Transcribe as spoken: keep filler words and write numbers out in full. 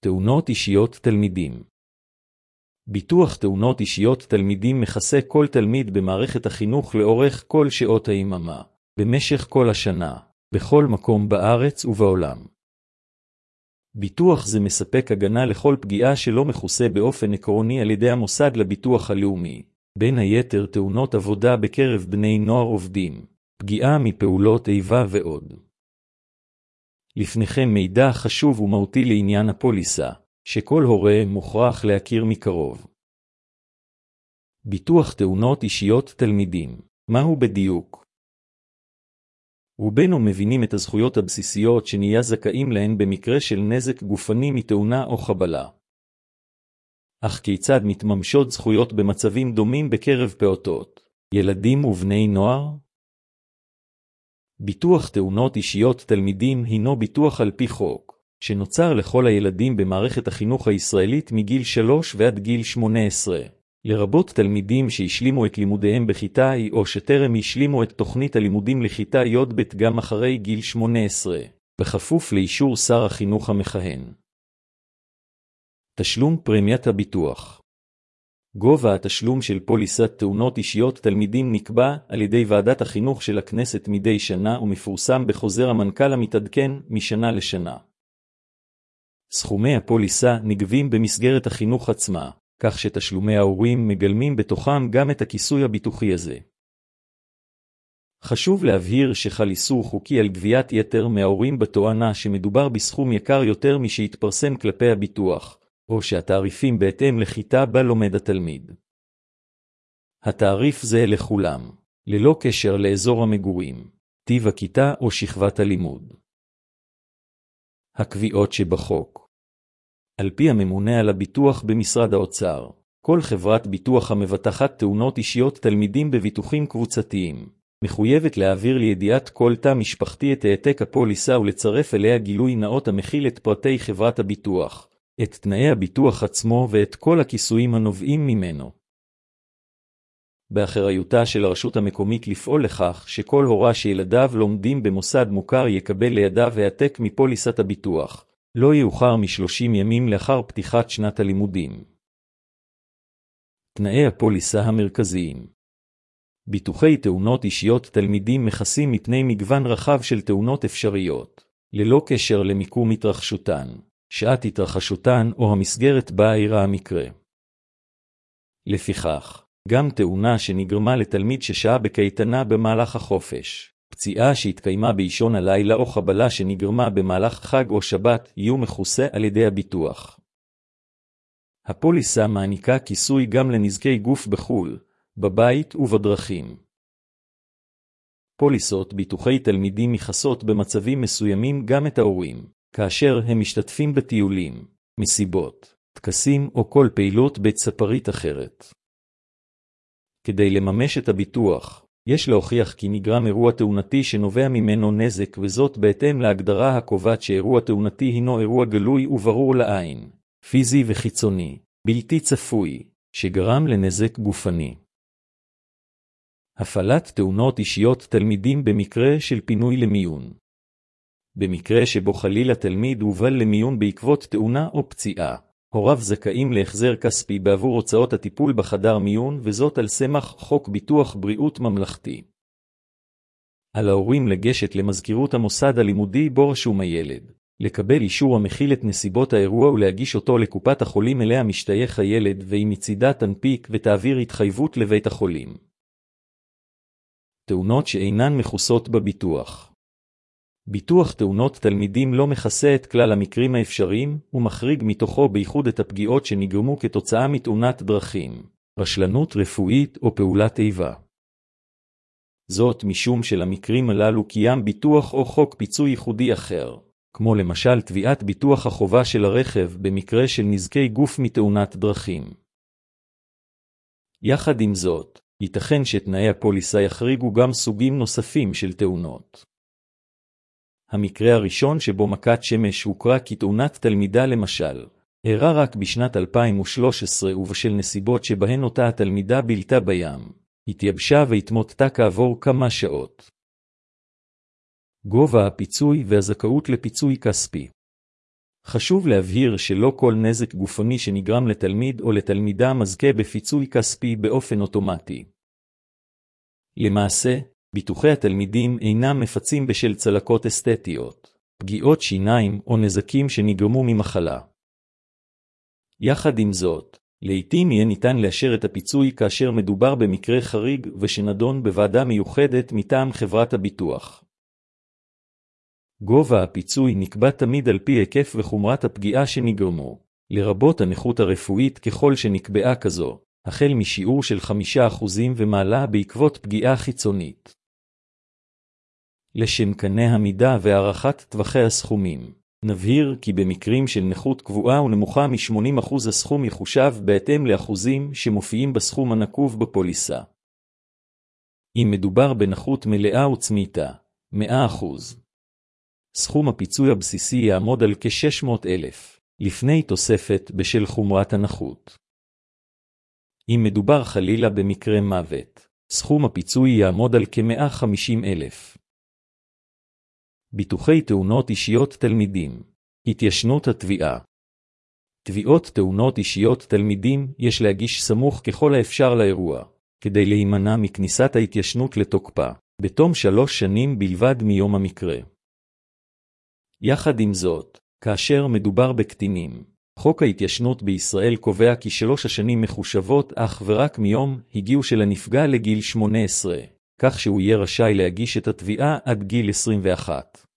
תאונות אישיות תלמידים. ביטוח תאונות אישיות תלמידים מכסה כל תלמיד במערכת החינוך לאורך כל שעות היממה, במשך כל השנה, בכל מקום בארץ ובעולם. ביטוח זה מספק הגנה לכל פגיעה שלא מכוסה באופן עקרוני על ידי המוסד לביטוח הלאומי, בין היתר תאונות עבודה בקרב בני נוער עובדים, פגיעה מפעולות איבה ועוד. לפניכם מידע חשוב ומהותי לעניין הפוליסה, שכל הורה מוכרח להכיר מקרוב. ביטוח תאונות אישיות תלמידים, מהו בדיוק? רובנו מבינים את הזכויות הבסיסיות שנהיה זכאים להן במקרה של נזק גופני מתאונה או חבלה. אך כיצד מתממשות זכויות במצבים דומים בקרב פעוטות, ילדים ובני נוער? ביטוח תאונות אישיות תלמידים הינו ביטוח על פי חוק, שנוצר לכל הילדים במערכת החינוך הישראלית מגיל שלוש ועד גיל שמונה עשרה, לרבות תלמידים שהשלימו את לימודיהם בכיתה א' או שטרם השלימו את תוכנית הלימודים לכיתה י"ב גם אחרי גיל שמונה עשרה, בכפוף לאישור שר החינוך המכהן. תשלום פרמיית הביטוח. גובה התשלום של פוליסת תאונות אישיות תלמידים נקבע על ידי ועדת החינוך של הכנסת מדי שנה ומפורסם בחוזר המנכ"ל המתעדכן משנה לשנה. סכומי הפוליסה נגבים במסגרת החינוך עצמה, כך שתשלומי ההורים מגלמים בתוכם גם את הכיסוי הביטוחי הזה. חשוב להבהיר שחל איסור חוקי על גביית יתר מההורים בתואנה שמדובר בסכום יקר יותר משהתפרסם כלפי הביטוח, או שהתעריפים בהתאם לכיתה בה לומד התלמיד. התעריף זה לכולם, ללא קשר לאזור המגורים, טיב הכיתה או שכבת הלימוד. הקביעות שבחוק. על פי הממונה על הביטוח במשרד האוצר, כל חברת ביטוח המבטחת תאונות אישיות תלמידים בביטוחים קבוצתיים, מחויבת להעביר לידיעת כל תא משפחתי את העתק הפוליסה ולצרף אליה גילוי נאות המכיל את פרטי חברת הביטוח, את תנאי הביטוח עצמו ואת כל הכיסויים הנובעים ממנו. באחריותה של הרשות המקומית לפעול לכך שכל הורה שילדיו לומדים במוסד מוכר יקבל לידיו העתק מפוליסת הביטוח, לא יאוחר משלושים ימים לאחר פתיחת שנת הלימודים. תנאי הפוליסה המרכזיים. ביטוחי תאונות אישיות תלמידים מכסים מפני מגוון רחב של תאונות אפשריות, ללא קשר למיקום התרחשותן, שעת התרחשותן או המסגרת בה אירע המקרה. לפיכך, גם תאונה שנגרמה לתלמיד ששהה בקייטנה במהלך החופש, פציעה שהתקיימה באישון הלילה או חבלה שנגרמה במהלך חג או שבת יהיו מכוסה על ידי הביטוח. הפוליסה מעניקה כיסוי גם לנזקי גוף בחול, בבית ובדרכים. פוליסות ביטוחי תלמידים מכסות במצבים מסוימים גם את ההורים, כאשר הם משתתפים בטיולים, מסיבות, טקסים או כל פעילות בית ספרית אחרת. כדי לממש את הביטוח, יש להוכיח כי נגרם אירוע תאונתי שנובע ממנו נזק, וזאת בהתאם להגדרה הקובעת שאירוע תאונתי הינו אירוע גלוי וברור לעין, פיזי וחיצוני, בלתי צפוי, שגרם לנזק גופני. הפעלת תאונות אישיות תלמידים במקרה של פינוי למיון. במקרה שבו חלילה תלמיד הובל למיון בעקבות תאונה או פציעה, הוריו זכאים להחזר כספי בעבור הוצאות הטיפול בחדר מיון, וזאת על סמך חוק ביטוח בריאות ממלכתי. על ההורים לגשת למזכירות המוסד הלימודי בו רשום הילד, לקבל אישור המכיל את נסיבות האירוע ולהגיש אותו לקופת החולים אליה משתייך הילד, והיא מצידה תנפיק ותעביר התחייבות לבית החולים. תאונות שאינן מכוסות בביטוח. ביטוח תאונות תלמידים לא מכסה את כלל המקרים האפשריים, ומחריג מתוכו בייחוד את הפגיעות שנגרמו כתוצאה מתאונת דרכים, רשלנות רפואית או פעולת איבה. זאת משום שלמקרים הללו קיים ביטוח או חוק פיצוי ייחודי אחר, כמו למשל תביעת ביטוח החובה של הרכב במקרה של נזקי גוף מתאונת דרכים. יחד עם זאת, ייתכן שתנאי הפוליסה יחריגו גם סוגים נוספים של תאונות. המקרה הראשון שבו מכת שמש הוכרה כתאונת תלמידה למשל, אירע רק בשנת אלפיים ושלוש עשרה ובשל נסיבות שבהן אותה התלמידה בילתה בים, התייבשה והתמוטטה כעבור כמה שעות. גובה הפיצוי והזכאות לפיצוי כספי. חשוב להבהיר שלא כל נזק גופני שנגרם לתלמיד או לתלמידה מזכה בפיצוי כספי באופן אוטומטי. למעשה, ביטוחי התלמידים אינם מפצים בשל צלקות אסתטיות, פגיעות שיניים או נזקים שנגרמו ממחלה. יחד עם זאת, לעתים יהיה ניתן לאשר את הפיצוי כאשר מדובר במקרה חריג ושנדון בוועדה מיוחדת מטעם חברת הביטוח. גובה הפיצוי נקבע תמיד על פי היקף וחומרת הפגיעה שנגרמו, לרבות הנכות הרפואית ככל שנקבעה כזו, החל משיעור של חמישה אחוזים ומעלה בעקבות פגיעה חיצונית. לשם קנה המידה והערכת טווחי הסכומים, נבהיר כי במקרים של נכות קבועה ונמוכה מ-שמונים אחוז הסכום יחושב בהתאם לאחוזים שמופיעים בסכום הנקוב בפוליסה. אם מדובר בנכות מלאה וצמיתה, מאה אחוז. סכום הפיצוי הבסיסי יעמוד על כ-שש מאות אלף, לפני תוספת בשל חומרת הנכות. אם מדובר חלילה במקרה מוות, סכום הפיצוי יעמוד על כ-מאה וחמישים אלף. ביטוחי תאונות אישיות תלמידים. התיישנות התביעה. תביעות תאונות אישיות תלמידים יש להגיש סמוך ככל האפשר לאירוע, כדי להימנע מכניסת ההתיישנות לתוקפה, בתום שלוש שנים בלבד מיום המקרה. יחד עם זאת, כאשר מדובר בקטינים, חוק ההתיישנות בישראל קובע כי שלוש השנים מחושבות אך ורק מיום הגיעו של הנפגע לגיל שמונה עשרה, כך שהוא יהיה רשאי להגיש את התביעה עד גיל עשרים ואחת.